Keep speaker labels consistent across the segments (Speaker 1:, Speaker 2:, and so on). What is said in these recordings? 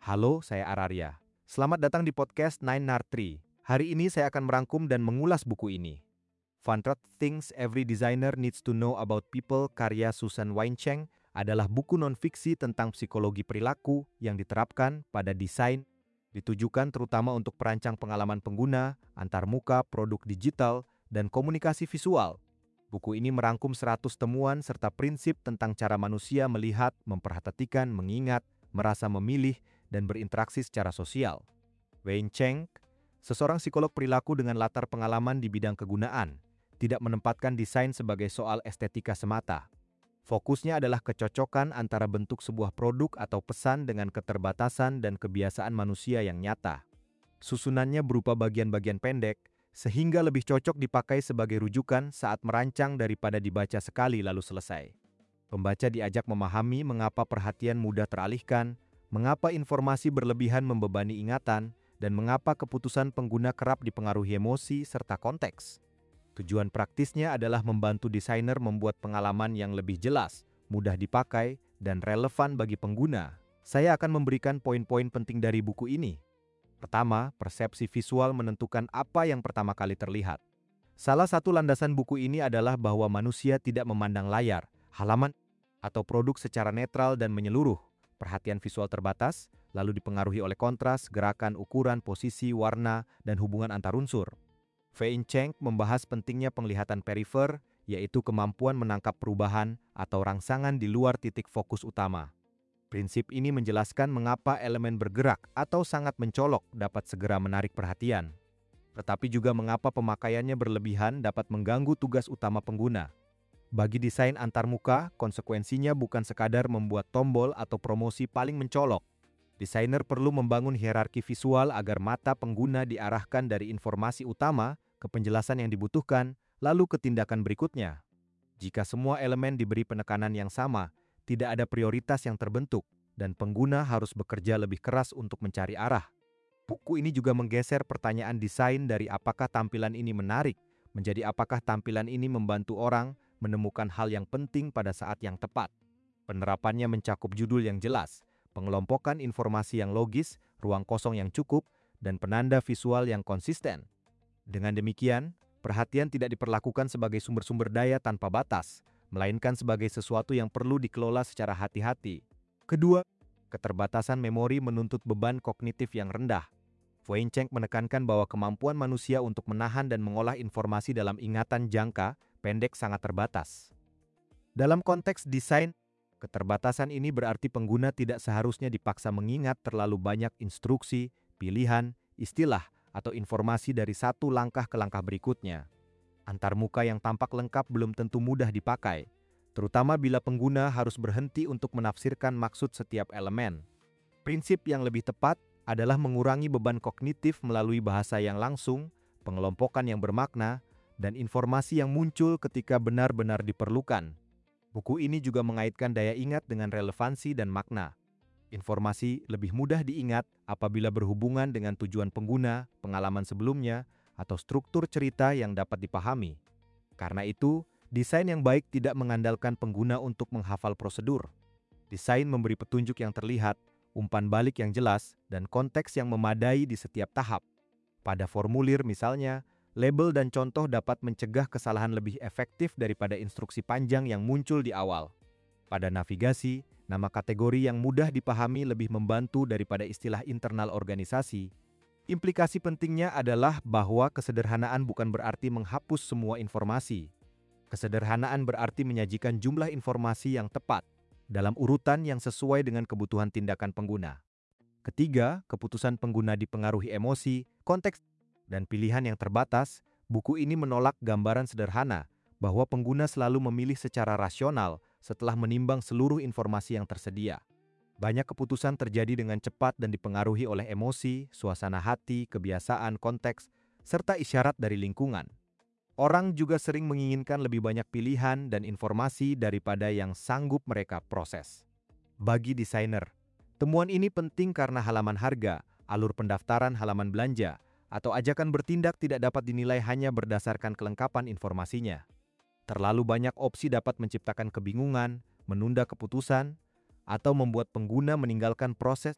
Speaker 1: Halo, saya Araria. Selamat datang di podcast Nine Nartri. Hari ini saya akan merangkum dan mengulas buku ini. Fun Things Every Designer Needs to Know About People karya Susan Weincheng adalah buku non-fiksi tentang psikologi perilaku yang diterapkan pada desain, ditujukan terutama untuk perancang pengalaman pengguna, antarmuka, produk digital, dan komunikasi visual. Buku ini merangkum 100 temuan serta prinsip tentang cara manusia melihat, memperhatikan, mengingat, merasa memilih, dan berinteraksi secara sosial. Weincheng, seorang psikolog perilaku dengan latar pengalaman di bidang kegunaan, tidak menempatkan desain sebagai soal estetika semata. Fokusnya adalah kecocokan antara bentuk sebuah produk atau pesan dengan keterbatasan dan kebiasaan manusia yang nyata. Susunannya berupa bagian-bagian pendek, sehingga lebih cocok dipakai sebagai rujukan saat merancang daripada dibaca sekali lalu selesai. Pembaca diajak memahami mengapa perhatian mudah teralihkan, mengapa informasi berlebihan membebani ingatan, dan mengapa keputusan pengguna kerap dipengaruhi emosi serta konteks. Tujuan praktisnya adalah membantu desainer membuat pengalaman yang lebih jelas, mudah dipakai, dan relevan bagi pengguna. Saya akan memberikan poin-poin penting dari buku ini. Pertama, persepsi visual menentukan apa yang pertama kali terlihat. Salah satu landasan buku ini adalah bahwa manusia tidak memandang layar, halaman, atau produk secara netral dan menyeluruh. Perhatian visual terbatas, lalu dipengaruhi oleh kontras, gerakan, ukuran, posisi, warna, dan hubungan antar unsur. Weincheng membahas pentingnya penglihatan perifer, yaitu kemampuan menangkap perubahan atau rangsangan di luar titik fokus utama. Prinsip ini menjelaskan mengapa elemen bergerak atau sangat mencolok dapat segera menarik perhatian. Tetapi juga mengapa pemakaiannya berlebihan dapat mengganggu tugas utama pengguna. Bagi desain antarmuka, konsekuensinya bukan sekadar membuat tombol atau promosi paling mencolok. Desainer perlu membangun hierarki visual agar mata pengguna diarahkan dari informasi utama ke penjelasan yang dibutuhkan, lalu ke tindakan berikutnya. Jika semua elemen diberi penekanan yang sama, tidak ada prioritas yang terbentuk, dan pengguna harus bekerja lebih keras untuk mencari arah. Buku ini juga menggeser pertanyaan desain dari apakah tampilan ini menarik, menjadi apakah tampilan ini membantu orang menemukan hal yang penting pada saat yang tepat. Penerapannya mencakup judul yang jelas, pengelompokan informasi yang logis, ruang kosong yang cukup, dan penanda visual yang konsisten. Dengan demikian, perhatian tidak diperlakukan sebagai sumber-sumber daya tanpa batas, melainkan sebagai sesuatu yang perlu dikelola secara hati-hati. Kedua, keterbatasan memori menuntut beban kognitif yang rendah. Weincheng menekankan bahwa kemampuan manusia untuk menahan dan mengolah informasi dalam ingatan jangka pendek sangat terbatas. Dalam konteks desain, keterbatasan ini berarti pengguna tidak seharusnya dipaksa mengingat terlalu banyak instruksi, pilihan, istilah, atau informasi dari satu langkah ke langkah berikutnya. Antarmuka yang tampak lengkap belum tentu mudah dipakai, terutama bila pengguna harus berhenti untuk menafsirkan maksud setiap elemen. Prinsip yang lebih tepat adalah mengurangi beban kognitif melalui bahasa yang langsung, pengelompokan yang bermakna, dan informasi yang muncul ketika benar-benar diperlukan. Buku ini juga mengaitkan daya ingat dengan relevansi dan makna. Informasi lebih mudah diingat apabila berhubungan dengan tujuan pengguna, pengalaman sebelumnya, atau struktur cerita yang dapat dipahami. Karena itu, desain yang baik tidak mengandalkan pengguna untuk menghafal prosedur. Desain memberi petunjuk yang terlihat, umpan balik yang jelas, dan konteks yang memadai di setiap tahap. Pada formulir misalnya, label dan contoh dapat mencegah kesalahan lebih efektif daripada instruksi panjang yang muncul di awal. Pada navigasi, nama kategori yang mudah dipahami lebih membantu daripada istilah internal organisasi. Implikasi pentingnya adalah bahwa kesederhanaan bukan berarti menghapus semua informasi. Kesederhanaan berarti menyajikan jumlah informasi yang tepat, dalam urutan yang sesuai dengan kebutuhan tindakan pengguna. Ketiga, keputusan pengguna dipengaruhi emosi, konteks, dan pilihan yang terbatas. Buku ini menolak gambaran sederhana bahwa pengguna selalu memilih secara rasional setelah menimbang seluruh informasi yang tersedia. Banyak keputusan terjadi dengan cepat dan dipengaruhi oleh emosi, suasana hati, kebiasaan, konteks, serta isyarat dari lingkungan. Orang juga sering menginginkan lebih banyak pilihan dan informasi daripada yang sanggup mereka proses. Bagi desainer, temuan ini penting karena halaman harga, alur pendaftaran halaman belanja, atau ajakan bertindak tidak dapat dinilai hanya berdasarkan kelengkapan informasinya. Terlalu banyak opsi dapat menciptakan kebingungan, menunda keputusan, atau membuat pengguna meninggalkan proses.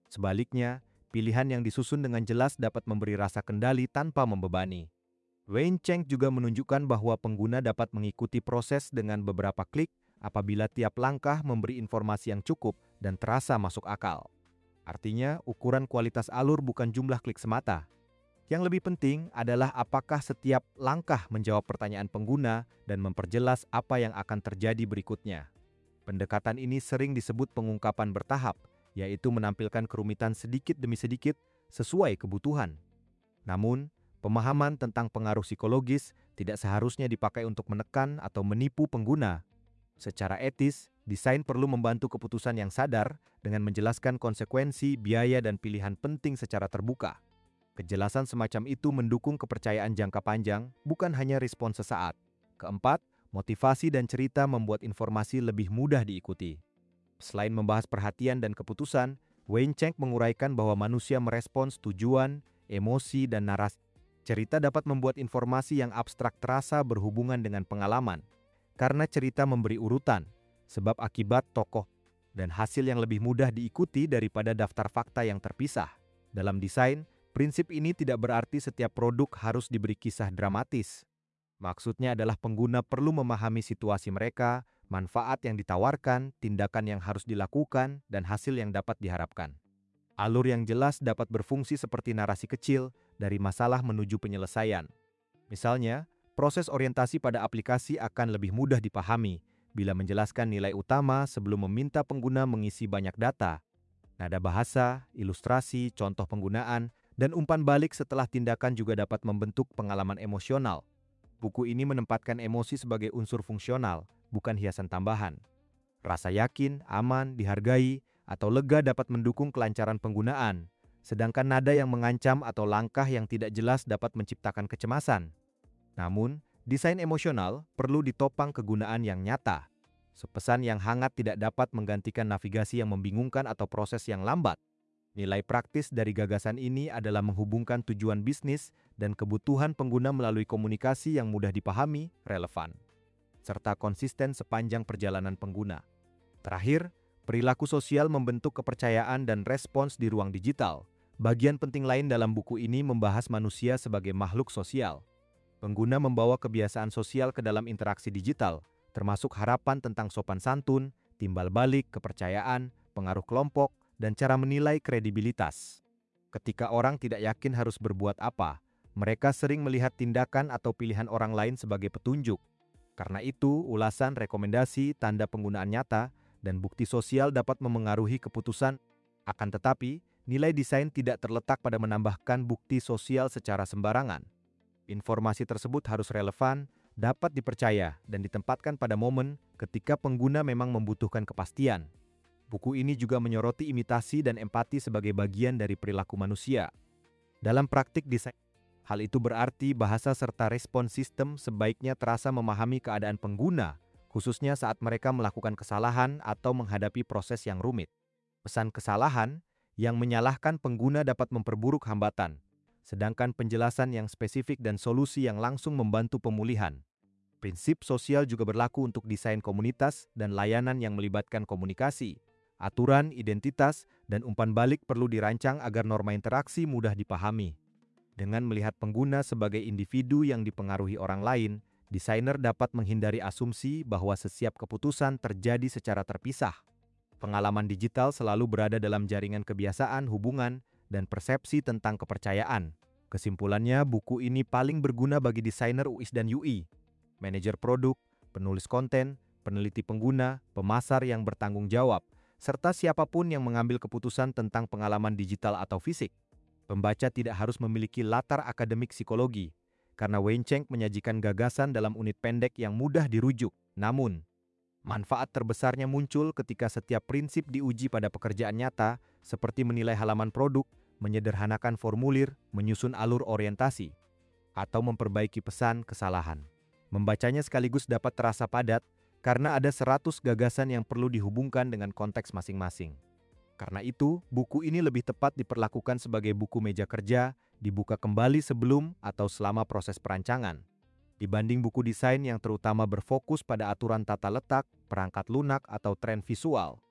Speaker 1: Sebaliknya, pilihan yang disusun dengan jelas dapat memberi rasa kendali tanpa membebani. Wayne Cheng juga menunjukkan bahwa pengguna dapat mengikuti proses dengan beberapa klik apabila tiap langkah memberi informasi yang cukup dan terasa masuk akal. Artinya, ukuran kualitas alur bukan jumlah klik semata. Yang lebih penting adalah apakah setiap langkah menjawab pertanyaan pengguna dan memperjelas apa yang akan terjadi berikutnya. Pendekatan ini sering disebut pengungkapan bertahap, yaitu menampilkan kerumitan sedikit demi sedikit sesuai kebutuhan. Namun, pemahaman tentang pengaruh psikologis tidak seharusnya dipakai untuk menekan atau menipu pengguna. Secara etis, desain perlu membantu keputusan yang sadar dengan menjelaskan konsekuensi, biaya, dan pilihan penting secara terbuka. Kejelasan semacam itu mendukung kepercayaan jangka panjang, bukan hanya respon sesaat. Keempat, motivasi dan cerita membuat informasi lebih mudah diikuti. Selain membahas perhatian dan keputusan, Wayne Cheng menguraikan bahwa manusia merespons tujuan, emosi, dan narasi. Cerita dapat membuat informasi yang abstrak terasa berhubungan dengan pengalaman, karena cerita memberi urutan, sebab akibat tokoh, dan hasil yang lebih mudah diikuti daripada daftar fakta yang terpisah. Dalam desain, prinsip ini tidak berarti setiap produk harus diberi kisah dramatis. Maksudnya adalah pengguna perlu memahami situasi mereka, manfaat yang ditawarkan, tindakan yang harus dilakukan, dan hasil yang dapat diharapkan. Alur yang jelas dapat berfungsi seperti narasi kecil dari masalah menuju penyelesaian. Misalnya, proses orientasi pada aplikasi akan lebih mudah dipahami bila menjelaskan nilai utama sebelum meminta pengguna mengisi banyak data. Nada bahasa, ilustrasi, contoh penggunaan, dan umpan balik setelah tindakan juga dapat membentuk pengalaman emosional. Buku ini menempatkan emosi sebagai unsur fungsional, bukan hiasan tambahan. Rasa yakin, aman, dihargai, atau lega dapat mendukung kelancaran penggunaan, sedangkan nada yang mengancam atau langkah yang tidak jelas dapat menciptakan kecemasan. Namun, desain emosional perlu ditopang kegunaan yang nyata. Pesan yang hangat tidak dapat menggantikan navigasi yang membingungkan atau proses yang lambat. Nilai praktis dari gagasan ini adalah menghubungkan tujuan bisnis dan kebutuhan pengguna melalui komunikasi yang mudah dipahami, relevan, serta konsisten sepanjang perjalanan pengguna. Terakhir, perilaku sosial membentuk kepercayaan dan respons di ruang digital. Bagian penting lain dalam buku ini membahas manusia sebagai makhluk sosial. Pengguna membawa kebiasaan sosial ke dalam interaksi digital, termasuk harapan tentang sopan santun, timbal balik, kepercayaan, pengaruh kelompok, dan cara menilai kredibilitas. Ketika orang tidak yakin harus berbuat apa, mereka sering melihat tindakan atau pilihan orang lain sebagai petunjuk. Karena itu, ulasan, rekomendasi, tanda penggunaan nyata, dan bukti sosial dapat memengaruhi keputusan. Akan tetapi, nilai desain tidak terletak pada menambahkan bukti sosial secara sembarangan. Informasi tersebut harus relevan, dapat dipercaya, dan ditempatkan pada momen ketika pengguna memang membutuhkan kepastian. Buku ini juga menyoroti imitasi dan empati sebagai bagian dari perilaku manusia. Dalam praktik desain, hal itu berarti bahasa serta respon sistem sebaiknya terasa memahami keadaan pengguna, khususnya saat mereka melakukan kesalahan atau menghadapi proses yang rumit. Pesan kesalahan yang menyalahkan pengguna dapat memperburuk hambatan, sedangkan penjelasan yang spesifik dan solusi yang langsung membantu pemulihan. Prinsip sosial juga berlaku untuk desain komunitas dan layanan yang melibatkan komunikasi. Aturan, identitas, dan umpan balik perlu dirancang agar norma interaksi mudah dipahami. Dengan melihat pengguna sebagai individu yang dipengaruhi orang lain, desainer dapat menghindari asumsi bahwa setiap keputusan terjadi secara terpisah. Pengalaman digital selalu berada dalam jaringan kebiasaan, hubungan, dan persepsi tentang kepercayaan. Kesimpulannya, buku ini paling berguna bagi desainer UX dan UI, manajer produk, penulis konten, peneliti pengguna, pemasar yang bertanggung jawab, serta siapapun yang mengambil keputusan tentang pengalaman digital atau fisik. Pembaca tidak harus memiliki latar akademik psikologi, karena Wayne Cheng menyajikan gagasan dalam unit pendek yang mudah dirujuk. Namun, manfaat terbesarnya muncul ketika setiap prinsip diuji pada pekerjaan nyata, seperti menilai halaman produk, menyederhanakan formulir, menyusun alur orientasi, atau memperbaiki pesan kesalahan. Membacanya sekaligus dapat terasa padat, karena ada 100 gagasan yang perlu dihubungkan dengan konteks masing-masing. Karena itu, buku ini lebih tepat diperlakukan sebagai buku meja kerja, dibuka kembali sebelum atau selama proses perancangan, dibanding buku desain yang terutama berfokus pada aturan tata letak, perangkat lunak, atau tren visual.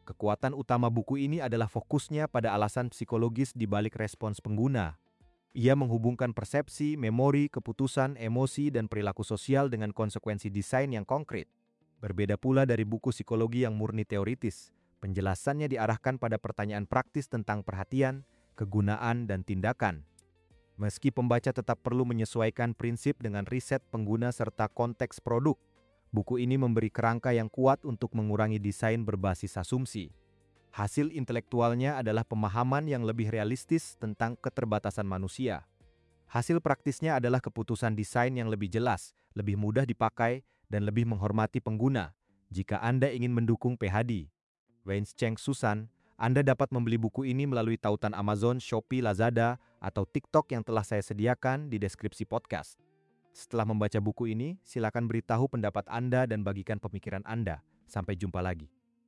Speaker 1: Kekuatan utama buku ini adalah fokusnya pada alasan psikologis di balik respons pengguna. Ia menghubungkan persepsi, memori, keputusan, emosi, dan perilaku sosial dengan konsekuensi desain yang konkret. Berbeda pula dari buku psikologi yang murni teoritis, penjelasannya diarahkan pada pertanyaan praktis tentang perhatian, kegunaan, dan tindakan. Meski pembaca tetap perlu menyesuaikan prinsip dengan riset pengguna serta konteks produk, buku ini memberi kerangka yang kuat untuk mengurangi desain berbasis asumsi. Hasil intelektualnya adalah pemahaman yang lebih realistis tentang keterbatasan manusia. Hasil praktisnya adalah keputusan desain yang lebih jelas, lebih mudah dipakai, dan lebih menghormati pengguna. Jika Anda ingin mendukung PHD, Weincheng Susan, Anda dapat membeli buku ini melalui tautan Amazon, Shopee, Lazada, atau TikTok yang telah saya sediakan di deskripsi podcast. Setelah membaca buku ini, silakan beritahu pendapat Anda dan bagikan pemikiran Anda. Sampai jumpa lagi.